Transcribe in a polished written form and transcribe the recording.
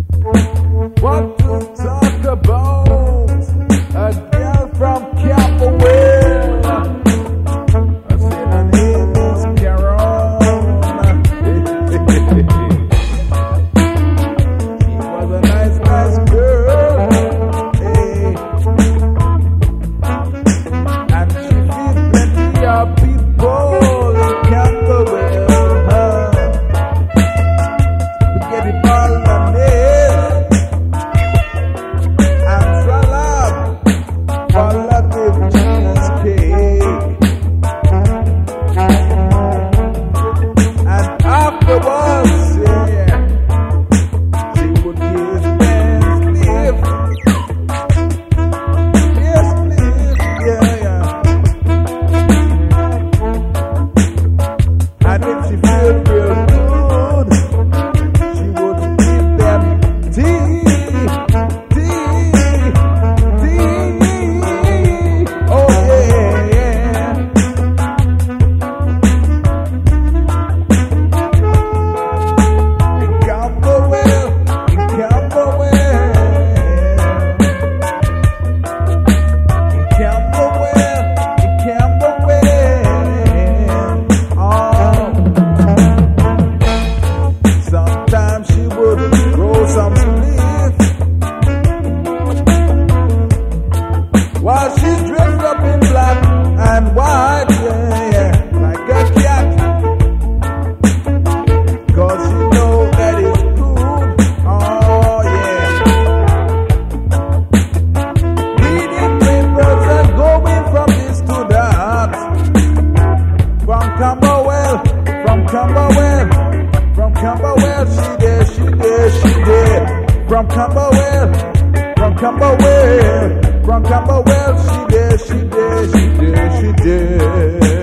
What to talk about? A girl from Camberwell. I said her name is Carol. She was a nice girl. Hey. And she feeds plenty of people in Camberwell. Spaghetti bolognese and salad, falafel cheesecake. And afterwards, yeah, she would give them lift. Yes, lift, yeah. And if she feels real good, she would give them tea. Oh yeah. In Camberwell. Oh. Sometimes she would roll some spliff while she's dressed up in black and white, yeah, like a cat. 'Cause she know that it's good, oh yeah. Reading papers and going from this to that. From Camberwell, she there. From Camberwell, she there.